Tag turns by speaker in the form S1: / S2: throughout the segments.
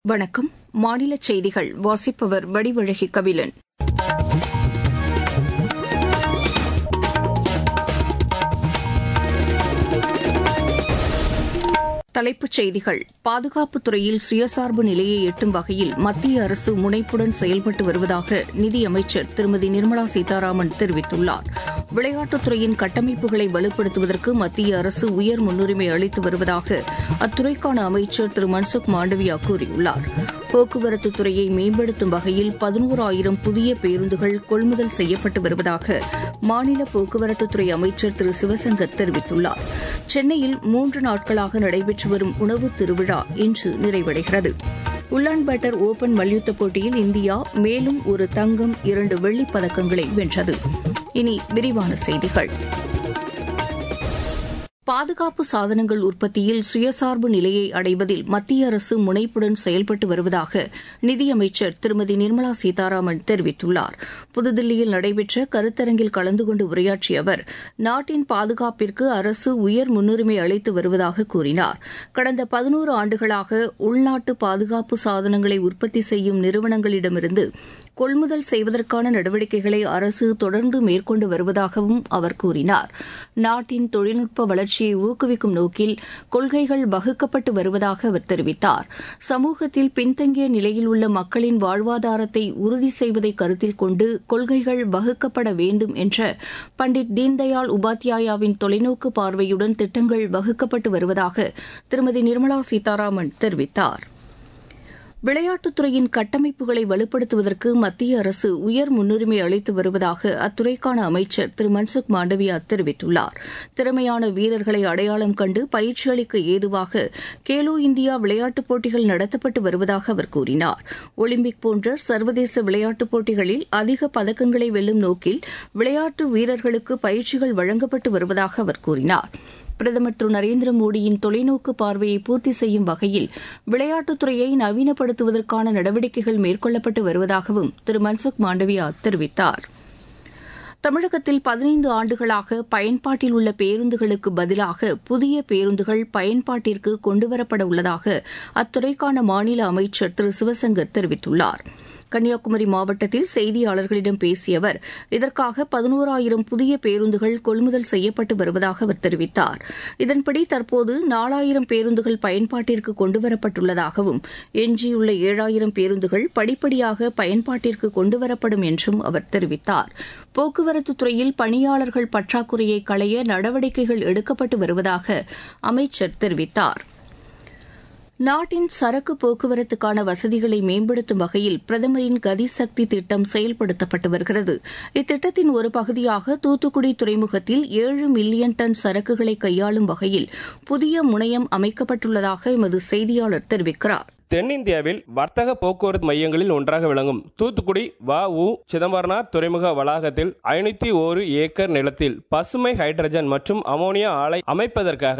S1: வணக்கம். மாநில செய்திகள் வாசிப்பவர் வடிவழகி கபிலன். தலைப்புச் செய்திகள். பாதுகாப்புத் துறையில் சுயசார்பு நிலையை எட்டும் வகையில் மத்திய அரசு முனைப்புடன் செயல்பட்டு வருவதாக நிதியமைச்சர் திருமதி நிர்மலா சீதாராமன் தெரிவித்துள்ளார். விளையாட்டுத் துறையின் கட்டமைப்புகளை வலுப்படுத்துவதற்கு மத்திய அரசு உயர் முன்னுரிமை அளித்து வருவதாக அத்துறைக்கான அமைச்சர் திரு மன்சுக் மாண்டவியா கூறியுள்ளார். போக்குவரத்துத் துறையை மேம்படுத்தும் வகையில் 11,000 புதிய பேருந்துகள் கொள்முதல் செய்யப்பட்டு வருவதாக மாநில போக்குவரத்துத்துறை அமைச்சர் திரு சிவசங்கர் தெரிவித்துள்ளார். சென்னையில் 3 நாட்களாக நடைபெற்று வரும் உணவு திருவிழா இன்று நிறைவடைகிறது. உலான்பட்டர் ஓபன் மல்யுத்த போட்டியில் இந்தியா மேலும் ஒரு தங்கம் 2 வெள்ளிப் பதக்கங்களை வென்றது. இனி விரிவான செய்திகள். பாதுகாப்பு சாதனங்கள் உற்பத்தியில் சுயசார்பு நிலையை அடைவதில் மத்திய அரசு முனைப்புடன் செயல்பட்டு வருவதாக நிதியமைச்சர் திருமதி நிர்மலா சீதாராமன் தெரிவித்துள்ளார். புதுதில்லியில் நடைபெற்ற கருத்தரங்கில் கலந்து கொண்டு உரையாற்றிய அவர், நாட்டின் பாதுகாப்பிற்கு அரசு உயர் முன்னுரிமை அளித்து வருவதாக கூறினார். கடந்த 11 ஆண்டுகளாக உள்நாட்டு பாதுகாப்பு சாதனங்களை உற்பத்தி செய்யும் நிறுவனங்களிடமிருந்து கொள்முதல் செய்வதற்கான நடவடிக்கைகளை அரசு தொடர்ந்து மேற்கொண்டு வருவதாகவும் அவர் கூறினார். நாட்டின் தொழில்நுட்ப வளர்ச்சியை ஊக்குவிக்கும் நோக்கில் கொள்கைகள் வகுக்கப்பட்டு வருவதாக அவர் தெரிவித்தார். சமூகத்தில் பின்தங்கிய நிலையில் உள்ள மக்களின் வாழ்வாதாரத்தை உறுதி செய்வதை கருத்தில் கொண்டு கொள்கைகள் வகுக்கப்பட வேண்டும் என்ற பண்டிட் தீன்தயாள் உபாத்யாயாவின் தொலைநோக்கு பார்வையுடன் திட்டங்கள் வகுக்கப்பட்டு வருவதாக திருமதி நிர்மலா சீதாராமன் தெரிவித்தார். விளையாட்டுத் துறையின் கட்டமைப்புகளை வலுப்படுத்துவதற்கு மத்திய அரசு உயர் முன்னுரிமை அளித்து வருவதாக அத்துறைக்கான அமைச்சர் திரு மன்சுக் மாண்டவியா தெரிவித்துள்ளார். திறமையான வீரர்களை அடையாளம் கண்டு பயிற்சி அளிக்க ஏதுவாக கேலோ இந்தியா விளையாட்டுப் போட்டிகள் நடத்தப்பட்டு வருவதாக அவர் கூறினார். ஒலிம்பிக் போன்ற சர்வதேச விளையாட்டுப் போட்டிகளில் அதிக பதக்கங்களை வெல்லும் நோக்கில் விளையாட்டு வீரர்களுக்கு பயிற்சிகள் வழங்கப்பட்டு வருவதாக அவர் கூறினார். பிரதமர் திரு நரேந்திர மோடியின் தொலைநோக்கு பார்வையை பூர்த்தி செய்யும் வகையில் விளையாட்டுத் துறையை நவீனப்படுத்துவதற்கான நடவடிக்கைகள் மேற்கொள்ளப்பட்டு வருவதாகவும் திரு மன்சுக் மாண்டவியா தெரிவித்தார். தமிழகத்தில் 15 ஆண்டுகளாக பயன்பாட்டில் உள்ள பேருந்துகளுக்கு பதிலாக புதிய பேருந்துகள் பயன்பாட்டிற்கு கொண்டுவரப்பட உள்ளதாக அத்துறைக்கான மாநில அமைச்சர் திரு சிவசங்கர் தெரிவித்துள்ளார். கன்னியாகுமரி மாவட்டத்தில் செய்தியாளர்களிடம் பேசிய அவர், இதற்காக 11,000 புதிய பேருந்துகள் கொள்முதல் செய்யப்பட்டு வருவதாக அவர் தெரிவித்தார். இதன்படி தற்போது 4,000 பேருந்துகள் பயன்பாட்டிற்கு கொண்டுவரப்பட்டுள்ளதாகவும் எஞ்சியுள்ள 7,000 பேருந்துகள் படிப்படியாக பயன்பாட்டிற்கு கொண்டுவரப்படும் என்றும் அவர் தெரிவித்தார். போக்குவரத்துத் துறையில் பணியாளர்கள் பற்றாக்குறையை களைய நடவடிக்கைகள் எடுக்கப்பட்டு வருவதாக அமைச்சர் தெரிவித்தார். நாட்டின் சரக்கு போக்குவரத்துக்கான வசதிகளை மேம்படுத்தும் வகையில் பிரதமரின் கதிசக்தி திட்டம் செயல்படுத்தப்பட்டு வருகிறது. இத்திட்டத்தின் ஒரு பகுதியாக தூத்துக்குடி துறைமுகத்தில் 7 மில்லியன் டன் சரக்குகளை கையாளும் வகையில் புதிய முனையம் அமைக்கப்பட்டுள்ளதாக எமது செய்தியாளர் தெரிவிக்கிறார்.
S2: தென்னிந்தியாவில் வர்த்தக போக்குவரத்து மையங்களில் ஒன்றாக விளங்கும் தூத்துக்குடி வ.உ. சிதம்பரனார் துறைமுக வளாகத்தில் 501 ஏக்கர் நிலத்தில் பசுமை ஹைட்ரஜன் மற்றும் அமோனியா ஆலை அமைப்பதற்காக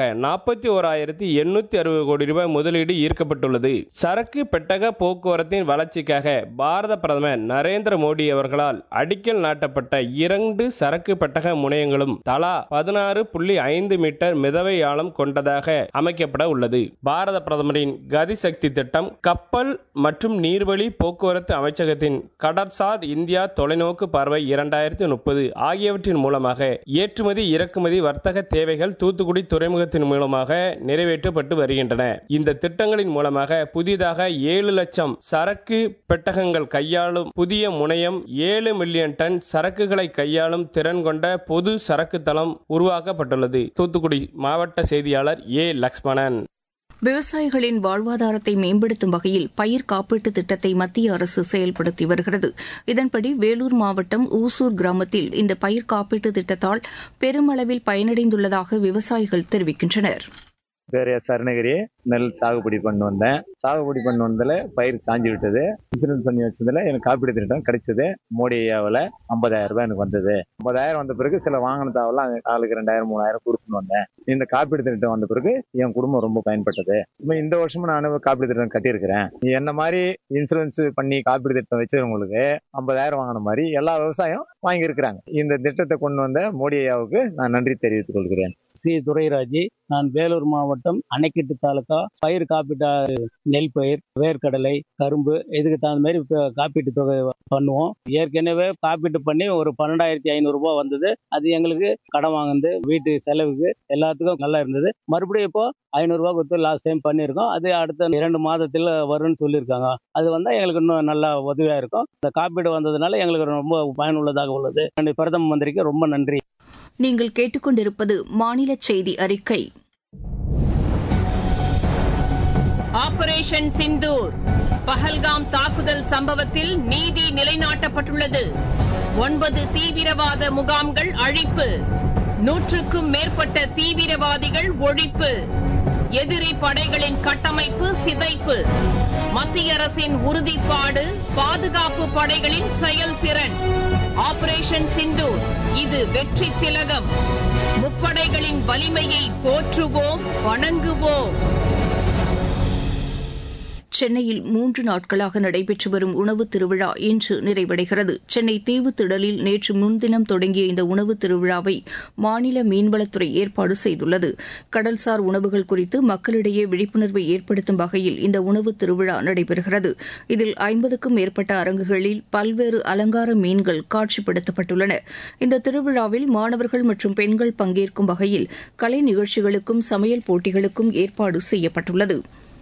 S2: 41,860 கோடி ரூபாய் முதலீடு ஈர்க்கப்பட்டுள்ளது. சரக்கு பெட்டக போக்குவரத்தின் வளர்ச்சிக்காக பாரத பிரதமர் நரேந்திர மோடி அவர்களால் அடிக்கல் நாட்டப்பட்ட 2 சரக்கு பெட்டக முனையங்களும் தலா 16.5 மீட்டர் மிதவை ஆழம் கொண்டதாக அமைக்கப்பட உள்ளது. பாரத பிரதமரின் கதிசக்தி திட்டம் கப்பல் மற்றும் நீர்வழி போக்குவரத்து அமைச்சகத்தின் கடற்சார் இந்தியா தொலைநோக்கு பார்வை 2030 ஆகியவற்றின் மூலமாக ஏற்றுமதி இறக்குமதி வர்த்தக தேவைகள் தூத்துக்குடி துறைமுகத்தின் மூலமாக நிறைவேற்றப்பட்டு வருகின்றன. இந்த திட்டங்களின் மூலமாக புதிதாக 7 லட்சம் சரக்கு பெட்டகங்கள் கையாளும் புதிய முனையம் 7 மில்லியன் டன் சரக்குகளை கையாளும் திறன் கொண்ட பொது சரக்கு தளம் உருவாக்கப்பட்டுள்ளது. தூத்துக்குடி மாவட்ட செய்தியாளர் ஏ. லக்ஷ்மணன்.
S1: விவசாயிகளின் வாழ்வாதாரத்தை மேம்படுத்தும் வகையில் பயிர் காப்பீட்டுத் திட்டத்தை மத்திய அரசு செயல்படுத்தி வருகிறது. இதன்படி வேலூர் மாவட்டம் ஊசூர் கிராமத்தில் இந்த பயிர் காப்பீட்டுத் திட்டத்தால் பெருமளவில் பயனடைந்துள்ளதாக விவசாயிகள் தெரிவிக்கின்றனர்.
S3: பேர் எஸ். அருணகிரி. நெல் சாகுபடி பண்ணி வந்தேன். சாகுபடி பண்ணி வந்ததில் பயிர் சாஞ்சு விட்டது. இன்சூரன்ஸ் பண்ணி வச்சதுல எனக்கு காப்பீடு திட்டம் கிடைச்சது. மோடி ஐயாவில் 50,000 ரூபாய் எனக்கு வந்தது. 50,000 வந்த பிறகு சில வாங்கினதாவெல்லாம் ஆளுக்கு 2,000 3,000 கொடுத்துன்னு வந்தேன். இந்த காப்பீடு திட்டம் வந்த பிறகு என் குடும்பம் ரொம்ப பயன்பட்டது. இந்த வருஷமும் நான் காப்பீடு திட்டம் கட்டியிருக்கிறேன். என்ன மாதிரி இன்சூரன்ஸ் பண்ணி காப்பீடு திட்டம் வச்சவங்களுக்கு 50,000 வாங்கின மாதிரி எல்லா விவசாயம் வாங்கி இருக்கிறாங்க. இந்த திட்டத்தை கொண்டு வந்த மோடி ஐயாவுக்கு நான் நன்றி தெரிவித்துக் கொள்கிறேன்.
S4: சி. துரைராஜி, நான் வேலூர் மாவட்டம் அணைக்கட்டு தாலுகா பயிர் காப்பீட்டு நெல் பயிர், வேர்க்கடலை, கரும்பு இதுக்கு தகுந்த மாதிரி காப்பீட்டு தொகை பண்ணுவோம். ஏற்கனவே காப்பீட்டு பண்ணி ஒரு 12,500 ரூபாய் வந்தது. அது எங்களுக்கு கடன் வாங்குது, வீட்டு செலவுக்கு எல்லாத்துக்கும் நல்லா இருந்தது. மறுபடியும் இப்போ 500 ரூபாய் கொடுத்து லாஸ்ட் டைம் பண்ணியிருக்கோம். அது அடுத்த 2 மாதத்தில் வரும்னு சொல்லியிருக்காங்க. அது வந்தால் எங்களுக்கு இன்னும் நல்லா உதவியா இருக்கும். இந்த காப்பீடு வந்ததுனால எங்களுக்கு ரொம்ப பயனுள்ளதாக உள்ளது. பிரதம மந்திரிக்கு ரொம்ப நன்றி.
S1: நீங்கள் கேட்டுக்கொண்டிருப்பது மாநில செய்தி அறிக்கை.
S5: ஆபரேஷன் சிந்தூர் பஹல்காம் தாக்குதல் சம்பவத்தில் நீதி நிலைநாட்டப்பட்டுள்ளது. 9 தீவிரவாத முகாம்கள் அழிப்பு, 100க்கும் மேற்பட்ட தீவிரவாதிகள் ஒழிப்பு, எதிரி படைகளின் கட்டமைப்பு சிதைப்பு. மத்திய அரசின் உறுதிப்பாடு, பாதுகாப்பு படைகளின் செயல்திறன். ஆபரேஷன் சிந்தூர் இது வெற்றி திலகம். முப்படைகளின் வலிமையை போற்றுவோம், வணங்குவோம்.
S1: சென்னையில் 3 நாட்களாக நடைபெற்று வரும் உணவு திருவிழா இன்று நிறைவடைகிறது. சென்னை தீவுத்திடலில் நேற்று முன்தினம் தொடங்கிய இந்த உணவு திருவிழாவை மாநில மீன்வளத்துறை ஏற்பாடு செய்துள்ளது. கடல்சார் உணவுகள் குறித்து மக்களிடையே விழிப்புணர்வை ஏற்படுத்தும் வகையில் இந்த உணவு திருவிழா நடைபெறுகிறது. இதில் 50க்கும் மேற்பட்ட அரங்குகளில் பல்வேறு அலங்கார மீன்கள் காட்சிப்படுத்தப்பட்டுள்ளன. இந்த திருவிழாவில் மாணவர்கள் மற்றும் பெண்கள் பங்கேற்கும் வகையில் கலை நிகழ்ச்சிகளுக்கும் சமையல் போட்டிகளுக்கும் ஏற்பாடு செய்யப்பட்டுள்ளது.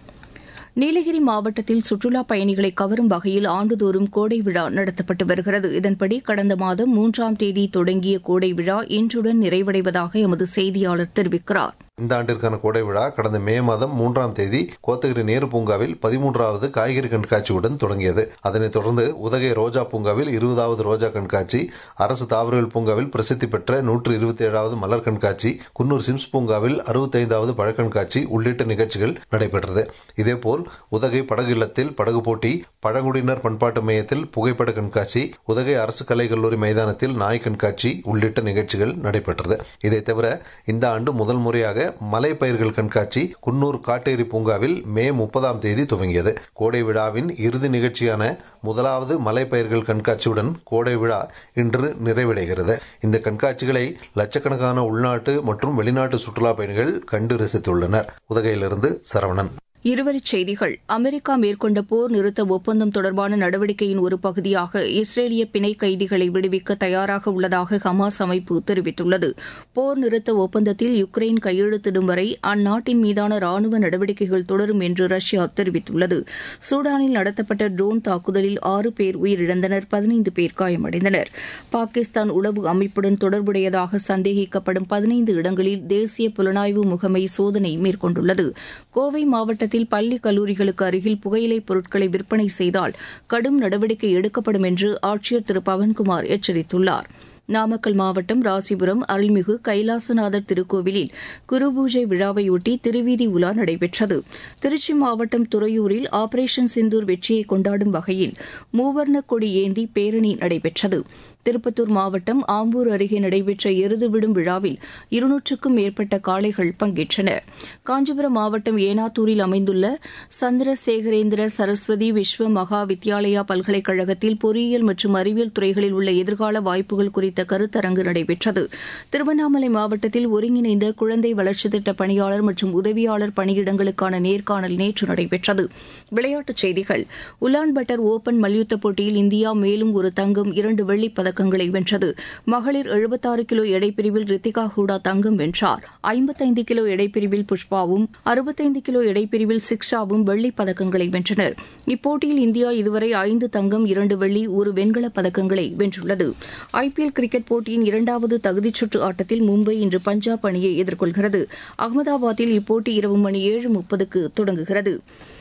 S1: நீலகிரி மாவட்டத்தில் சுற்றுலாப் பயணிகளை கவரும் வகையில் ஆண்டுதோறும் கோடை விழா நடத்தப்பட்டு வருகிறது. இதன்படி கடந்த மாதம் 3ஆம் தேதி தொடங்கிய கோடை விழா இன்றுடன் நிறைவடைவதாக எமது செய்தியாளர் தெரிவிக்கிறார்.
S6: இந்த ஆண்டிற்கான கோடை விழா கடந்த மே மாதம் 3ஆம் தேதி கோத்தகிரி நேரு பூங்காவில் 13வது காய்கறி கண்காட்சியுடன் தொடங்கியது. அதனைத் தொடர்ந்து உதகை ரோஜா பூங்காவில் 20வது ரோஜா கண்காட்சி, அரசு தாவரவியல் பூங்காவில் பிரசித்தி பெற்ற 127வது மலர் கண்காட்சி, குன்னூர் சிம்ஸ் பூங்காவில் 65வது பழக்கண்காட்சி உள்ளிட்ட நிகழ்ச்சிகள் நடைபெற்றது. இதேபோல் உதகை படகு இல்லத்தில் படகு போட்டி, பழங்குடியினர் பண்பாட்டு மையத்தில் புகைப்பட கண்காட்சி, உதகை அரசு கலைக்கல்லூரி மைதானத்தில் நாய் கண்காட்சி உள்ளிட்ட நிகழ்ச்சிகள் நடைபெற்றது. இதைத் தவிர இந்த ஆண்டு முதல் முறையாக மலை பயிர்கள் கண்காட்சி குன்னூர் காட்டேரி பூங்காவில் மே 30ஆம் தேதி துவங்கியது. கோடை விழாவின் இறுதி நிகழ்ச்சியான முதலாவது மலை பயிர்கள் கண்காட்சியுடன் கோடை விழா இன்று நிறைவடைகிறது. இந்த கண்காட்சிகளை லட்சக்கணக்கான உள்நாட்டு மற்றும் வெளிநாட்டு சுற்றுலா பயணிகள் கண்டு ரசித்துள்ளனர். உதகையிலிருந்து சரவணன்.
S1: இருவரிச் செய்திகள். அமெரிக்கா மேற்கொண்ட போர் நிறுத்த ஒப்பந்தம் தொடர்பான நடவடிக்கையின் ஒரு பகுதியாக இஸ்ரேலிய பிணை கைதிகளை விடுவிக்க தயாராக உள்ளதாக ஹமாஸ் அமைப்பு தெரிவித்துள்ளது. போர் நிறுத்த ஒப்பந்தத்தில் யுக்ரைன் கையெழுத்திடும் வரை அந்நாட்டின் மீதான ராணுவ நடவடிக்கைகள் தொடரும் என்று ரஷ்யா தெரிவித்துள்ளது. சூடானில் நடத்தப்பட்ட ட்ரோன் தாக்குதலில் 6 பேர் உயிரிழந்தனர், 15 பேர் காயமடைந்தனர். பாகிஸ்தான் உளவு அமைப்புடன் தொடர்புடையதாக சந்தேகிக்கப்படும் 15 இடங்களில் தேசிய புலனாய்வு முகமை சோதனை மேற்கொண்டுள்ளது. கோவை மாவட்ட பள்ளி கல்லூரிகளுக்கு அருகில் புகையிலைப் பொருட்களை விற்பனை செய்தால் கடும் நடவடிக்கை எடுக்கப்படும் என்று ஆட்சியர் திரு பவன்குமார் எச்சரித்துள்ளார். நாமக்கல் மாவட்டம் ராசிபுரம் அருள்மிகு கைலாசநாதர் திருக்கோவிலில் குருபூஜை விழாவையொட்டி திருவீதி உலா நடைபெற்றது. திருச்சி மாவட்டம் துறையூரில் ஆபரேஷன் சிந்தூர் வெற்றியை கொண்டாடும் வகையில் மூவர்ண கொடி ஏந்தி பேரணி நடைபெற்றது. திருப்பத்தூர் மாவட்டம் ஆம்பூர் அருகே நடைபெற்ற எருது விடும் விழாவில் 200க்கும் மேற்பட்ட காளைகள் பங்கேற்றன. காஞ்சிபுரம் மாவட்டம் ஏனாத்தூரில் அமைந்துள்ள சந்திரசேகரேந்திர சரஸ்வதி விஸ்வ மகா வித்யாலயா பல்கலைக்கழகத்தில் பொறியியல் மற்றும் அறிவியல் துறைகளில் உள்ள எதிர்கால வாய்ப்புகள் குறித்த கருத்தரங்கு நடைபெற்றது. திருவண்ணாமலை மாவட்டத்தில் ஒருங்கிணைந்த குழந்தை வளர்ச்சித் திட்ட பணியாளர் மற்றும் உதவியாளர் பணியிடங்களுக்கான நேர்காணல் நேற்று நடைபெற்றது. விளையாட்டுச் செய்திகள். உலான்பட்டர் ஓபன் மல்யுத்த போட்டியில் இந்தியா மேலும் ஒரு தங்கம், 2 வெள்ளிப் பதக்கங்களை வென்றது. மகளிர் 76 கிலோ எடைப்பிரிவில் ரித்திகா ஹூடா தங்கம் வென்றார். 55 கிலோ எடைப்பிரிவில் புஷ்பாவும் 65 கிலோ எடைப்பிரிவில் சிக்ஷாவும் வெள்ளிப் பதக்கங்களை வென்றனர். இப்போட்டியில் இந்தியா இதுவரை 5 தங்கம், 2 வெள்ளி, 1 வெண்கலப் பதக்கங்களை வென்றுள்ளது. ஐபிஎல் கிரிக்கெட் போட்டியின் 2வது தகுதிச் சுற்று ஆட்டத்தில் மும்பை இன்று பஞ்சாப் அணியை எதிர்கொள்கிறது. அகமதாபாத்தில் இப்போட்டி இரவு மணி 7:30க்கு தொடங்குகிறது.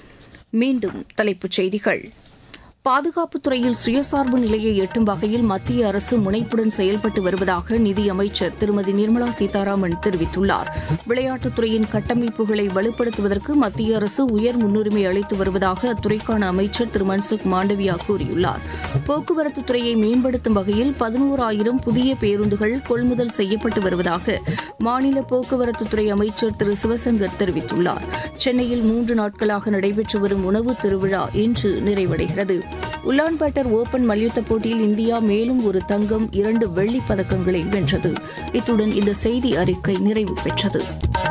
S1: மீண்டும் தலைப்புச் செய்திகள். பாதுகாப்புத் துறையில் சுயசார்பு நிலையை எட்டும் வகையில் மத்திய அரசு முனைப்புடன் செயல்பட்டு வருவதாக நிதியமைச்சர் திருமதி நிர்மலா சீதாராமன் தெரிவித்துள்ளார். விளையாட்டுத் துறையின் கட்டமைப்புகளை வலுப்படுத்துவதற்கு மத்திய அரசு உயர் முன்னுரிமை அளித்து வருவதாக அத்துறைக்கான அமைச்சர் திரு மன்சுக் மாண்டவியா கூறியுள்ளார். போக்குவரத்துத் துறையை மேம்படுத்தும் வகையில் 11,000 புதிய பேருந்துகள் கொள்முதல் செய்யப்பட்டு வருவதாக மாநில போக்குவரத்துத்துறை அமைச்சர் திரு சிவசங்கர் தெரிவித்துள்ளார். சென்னையில் 3 நாட்களாக நடைபெற்று வரும் உணவு திருவிழா இன்று நிறைவடைகிறது. உலான்பட்டர் ஓபன் மல்யுத்த போட்டியில் இந்தியா மேலும் ஒரு தங்கம், 2 வெள்ளிப் பதக்கங்களை வென்றது. இத்துடன் இந்த செய்தி அறிக்கை நிறைவு பெற்றது.